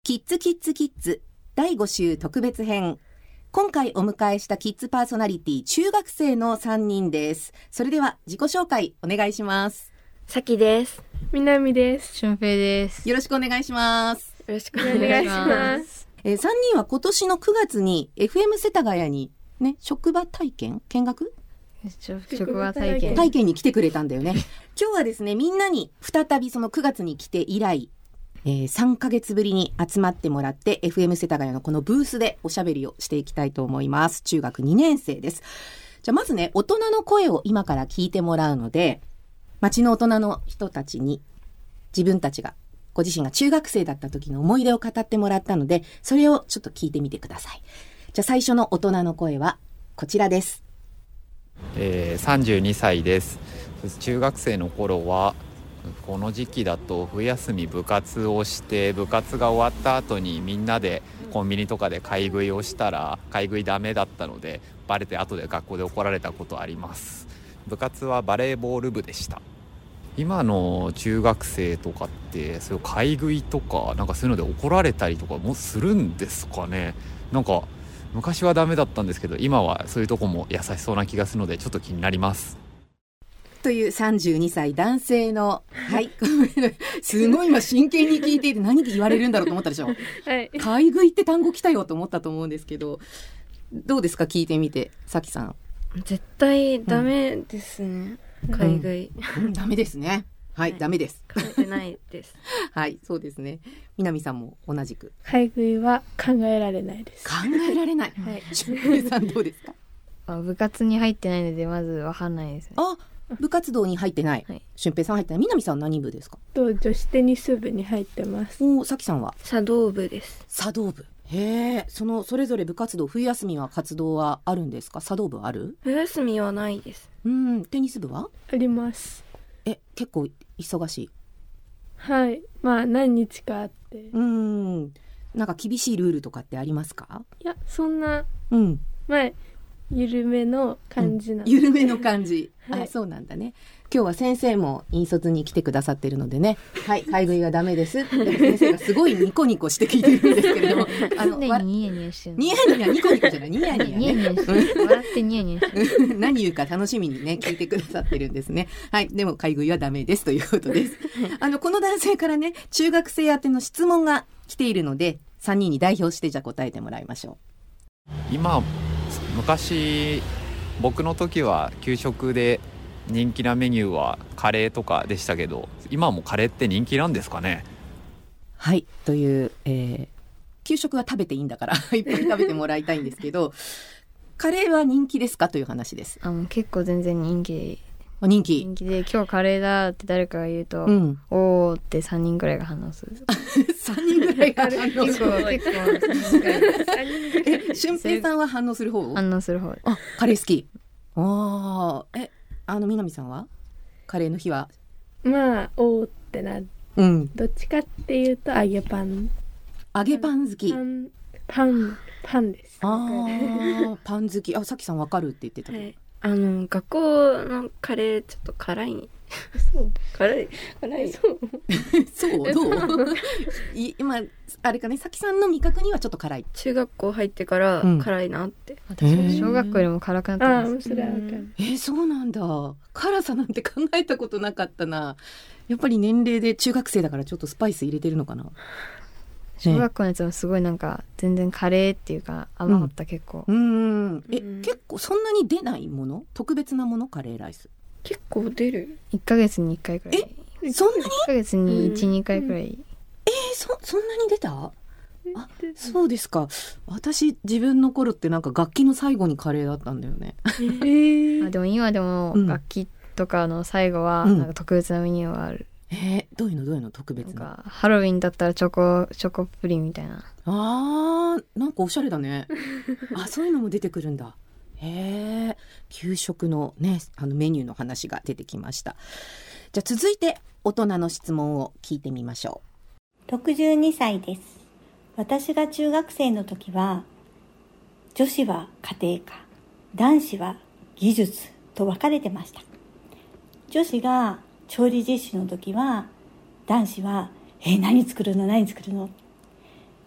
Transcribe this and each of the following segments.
キッズキッズキッズ第5週特別編。今回お迎えしたキッズパーソナリティ中学生の3人です。それでは自己紹介お願いします。 さきです。 みなみです。 しゅんぺいです。 よろしくお願いします。 よろしくお願いします。 3人は今年の9月に FM 世田谷にね、職場体験見学職場体験に来てくれたんだよね。今日はですね、みんなに再びその9月に来て以来、3ヶ月ぶりに集まってもらって FM 世田谷のこのブースでおしゃべりをしていきたいと思います。中学2年生です。じゃあまずね、大人の声を今から聞いてもらうので、町の大人の人たちに自分たちがご自身が中学生だった時の思い出を語ってもらったので、それをちょっと聞いてみてください。じゃあ最初の大人の声はこちらです。 32歳です。中学生の頃はこの時期だと冬休み部活をして、部活が終わった後にみんなでコンビニとかで買い食いをしたら買い食いダメだったのでバレて後で学校で怒られたことあります。部活はバレーボール部でした。今の中学生とかってそういう買い食いとかなんかそういうので怒られたりとかもするんですかね。なんか昔はダメだったんですけど今はそういうとこも優しそうな気がするのでちょっと気になります。 という32歳男性の、はい、すごい今真剣に聞いていて何で言われるんだろうと思ったでしょ。 はい。 買い食いって単語来たよと思ったと思うんですけど、どうですか聞いてみて、さきさん。 絶対ダメですね。買い食い。 ダメですね。はい、ダメです。 考えてないです。 はい、そうですね。みなみさんも同じく。 買い食いは考えられないです。 考えられない。 はい。 しゅんぺいさんどうですか？ 部活に入ってないのでまずわかんないですね。 あ、部活動に入ってない。しゅんぺいさん入ってない。みなみさん何部ですか？ 女子テニス部に入ってます。 さきさんは茶道部です。 茶道部。へえ、それぞれ部活動、冬休みは活動はあるんですか？茶道部ある？ 冬休みはないです。 テニス部は？ あります。 結構忙しい？ はい。まあ何日かあって。 なんか厳しいルールとかってありますか？ いや、そんな、まあ緩めの感じなんで、 緩めの感じ、 はい、 そうなんだね。今日は先生も引率に来てくださってるのでね、はい、買い食いはダメです。でも先生がすごいニコニコして聞いてるんですけれども、 ニヤニヤしてる。 ニヤニヤ、ニコニコじゃない、ニヤニヤね。 笑ってニヤニヤしてる。 何言うか楽しみにね聞いてくださってるんですね。はい、でも買い食いはダメですということです。この男性からね、中学生宛ての質問が来ているので、3人に代表してじゃあ答えてもらいましょう。昔僕の時は給食で人気なメニューはカレーとかでしたけど、今もカレーって人気なんですかね？ はい、という、給食は食べていいんだからいっぱい食べてもらいたいんですけどカレーは人気ですかという話です。 結構全然人気で、今日カレーだって誰かが言うと、おーって3人くらいが反応する。 3人ぐらいが反応する。 結構しゅんぺいさんは反応する方？ 反応する方。 あ、カレー好き。みなみさんはカレーの日は？ まあおーってなる。どっちかっていうと揚げパン好き。 パンです。 パン好き。さきさんわかるって言ってた。 はい、学校のカレーちょっと辛い。 そう辛いそうどう今あれかね、さきさんの味覚にはちょっと辛い。 中学校入ってから辛いなって、 小学校よりも辛くなってます。 それはわかる。 そうなんだ。辛さなんて考えたことなかったな。やっぱり年齢で中学生だからちょっとスパイス入れてるのかな。 小学校のやつもすごいなんか全然カレーっていうか甘かった。結構結構そんなに出ないもの？特別なもの？カレーライス結構出る。 1ヶ月に1回くらい。 そんなに？1 ヶ月に 1,2 回くらい。 そんなに出た？そうですか。私自分の頃ってなんか楽器の最後にカレーだったんだよね。 でも今でも楽器とかの最後はなんか特別なメニューがある。 どういうの特別な？ ハロウィンだったらチョコプリンみたいな。 なんかおしゃれだね。そういうのも出てくるんだ。給食のね、メニューの話が出てきました。じゃあ続いて大人の質問を聞いてみましょう。62歳です。私が中学生の時は女子は家庭科、男子は技術と分かれてました。女子が調理実習の時は男子は何作るの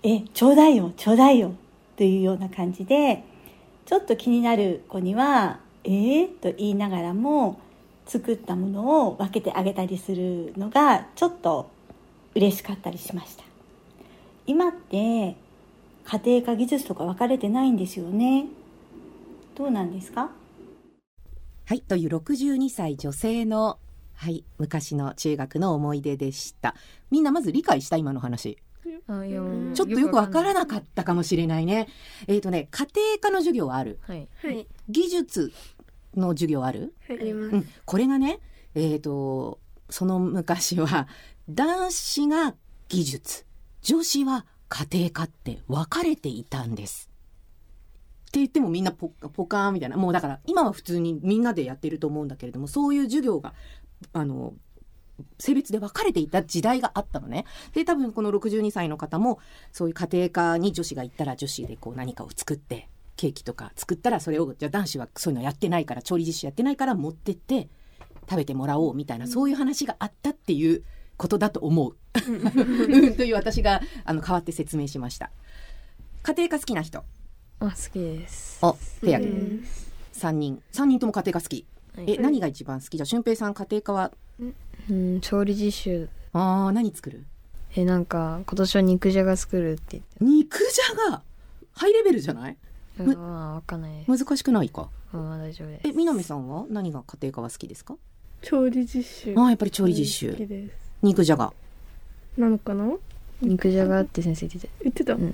ちょうだいよちょうだいよというような感じで、ちょっと気になる子にはと言いながらも作ったものを分けてあげたりするのがちょっと嬉しかったりしました。今って家庭科技術とか分かれてないんですよね。どうなんですか？ はい、という62歳女性の、はい、昔の中学の思い出でした。みんなまず理解した今の話。ちょっとよくわからなかったかもしれないね。家庭科の授業はある、 はい、 技術の授業ある、 はい、あります、 これがね、その昔は男子が技術、女子は家庭科って分かれていたんですって言ってもみんなポカーンみたいな、もうだから今は普通にみんなでやってると思うんだけれども、そういう授業が性別で分かれていた時代があったのね。で多分この62歳の方もそういう家庭科に女子が行ったら女子でこう何かを作ってケーキとか作ったら、それをじゃあ男子はそういうのやってないから、調理実習やってないから持ってって食べてもらおうみたいな、そういう話があったっていうことだと思うという私が代わって説明しました。家庭科好きな人？ 好きです。 手挙げて。3人とも家庭科好き、はい、何が一番好き？じゃあ俊平さん家庭科は？ 調理実習。 何作る？ なんか今年は肉じゃが作るって言って。 肉じゃがハイレベルじゃない？ わかんない。 難しくないか？ 大丈夫です。 南さんは何が家庭科は好きですか？ 調理実習。 やっぱり調理実習。 好きです。 肉じゃがなのかな？ 肉じゃがって先生言ってた。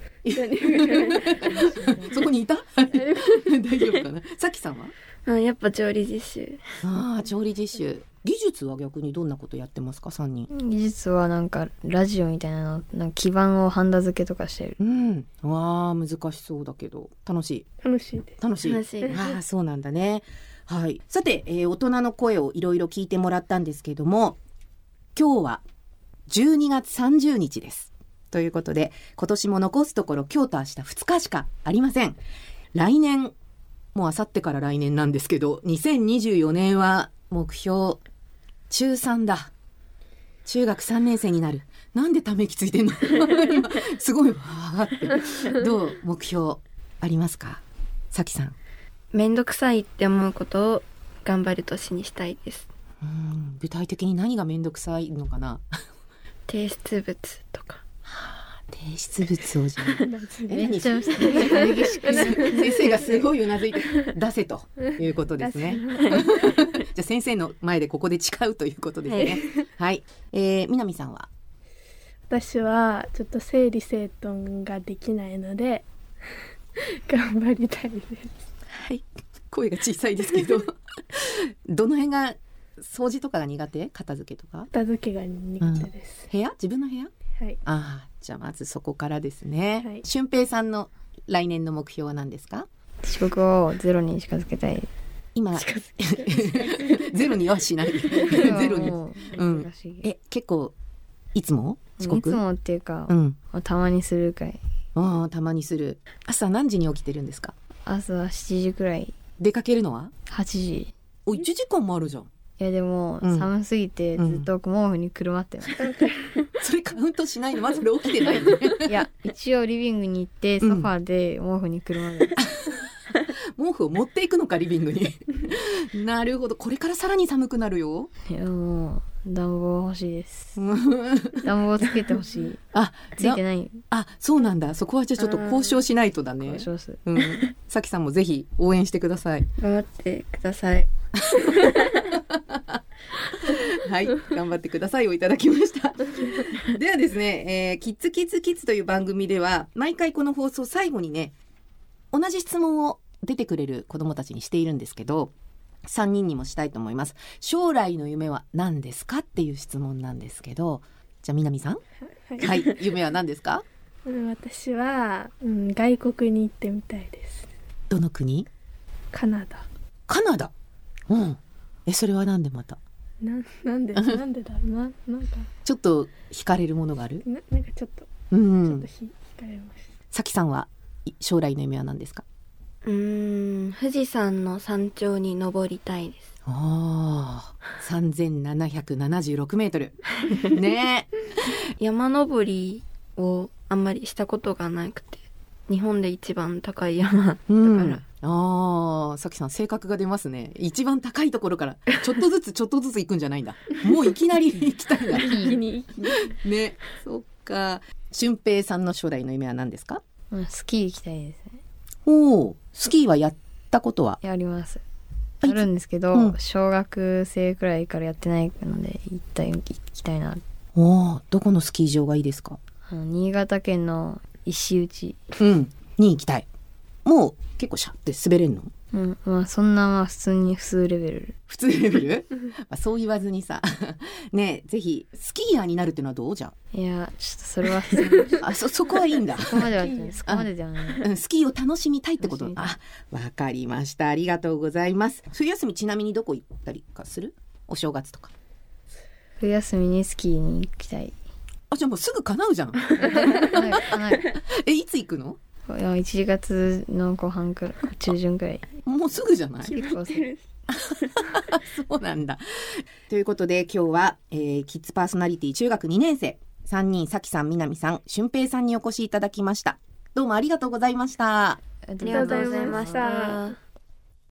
そこにいた？大丈夫かな？さきさんは？ やっぱ調理実習。 調理実習。技術は逆にどんなことやってますか？3人。 技術はなんかラジオみたいなの、なんか基板をハンダ付けとかしてる。 難しそうだけど楽しいです。楽しい。そうなんだね。はい。さて、大人の声をいろいろ聞いてもらったんですけども、今日は12月30日です。ということで、今年も残すところ今日と明日2日しかありません。来年、もうあさってから来年なんですけど、2024年は目標中3だ。中学3年生になる。なんでため息ついてんの？今すごいわーって。どう目標ありますか？さきさん。 めんどくさいって思うことを頑張る年にしたいです。 具体的に何がめんどくさいのかな？ 提出物とか。 提出物をじゃ先生がすごいうなずいて出せということですね。じゃあ先生の前でここで誓うということですね。はい、南さんは？ 私はちょっと整理整頓ができないので頑張りたいです。 はい、声が小さいですけどどの辺が掃除とかが苦手？片付けとか？ 片付けが苦手です。 部屋？自分の部屋？ はい。 じゃあまずそこからですね。 はい、 俊平さんの来年の目標は何ですか？ 遅刻をゼロに近づけたい。 今ゼロにはしないゼロに。結構いつも遅刻？ いつもっていうか、たまにするかい。 たまにする。朝何時に起きてるんですか？朝 7時くらい。 出かけるのは 8時。 1時間もあるじゃん。 いやでも、寒すぎてずっと毛布にくるまってます、 それカウントしないの？まずそれ起きてないね。 いや一応リビングに行ってソファーで毛布にくるまる、 毛布を持っていくのかリビングに。なるほど。これからさらに寒くなるよ。 いやもう暖房欲しいです。暖房つけてほしい。ついてない。 そうなんだ。そこはじゃあちょっと交渉しないとだね。 交渉する。 さきさんもぜひ応援してください。 頑張ってください。 はい、頑張ってくださいをいただきました。ではですね、キッズキッズキッズという番組では毎回この放送最後にね、同じ質問を出てくれる子どもたちにしているんですけど、3人にもしたいと思います。将来の夢は何ですかっていう質問なんですけど、じゃあ南さん、はい、夢は何ですか？ 私は、外国に行ってみたいです。 どの国？ カナダ。 カナダ。それはなんでまた？ なんでだろうなんかちょっと惹かれるものがある？ なんかちょっと惹かれました。 さきさんは将来の夢は何ですか？ 富士山の山頂に登りたいです。 3776メートルね。 山登りをあんまりしたことがなくて、日本で一番高い山だから、 さきさん性格が出ますね。一番高いところからちょっとずつちょっとずつ行くんじゃないんだ。もういきなり行きたいんだね。そっか。俊平さんの将来の夢は何ですか？ スキー行きたいですね。 スキーはやったことは？ やります。あるんですけど、小学生くらいからやってないので行きたいな。 どこのスキー場がいいですか？ 新潟県の石打に行きたい。もう結構シャって滑れんの？ そんな普通レベル。 普通レベル？そう言わずにさねえ、ぜひスキーヤーになるっていうのはどうじゃん？ いや、ちょっとそれはそこはいいんだ。 そこまでではない。 スキーを楽しみたいってこと。わかりました。ありがとうございます。冬休みちなみにどこ行ったりかする？お正月とか。 冬休みにスキーに行きたい。 じゃあもうすぐ叶うじゃん。いつ行くの ？1月の後半くらい、中旬くらい。 もうすぐじゃない？ 結構そうなんだ。ということで今日は、キッズパーソナリティ中学2年生3人、さきさん、みなみさん、俊平さんにお越しいただきました。どうもありがとうございました。 ありがとうございました。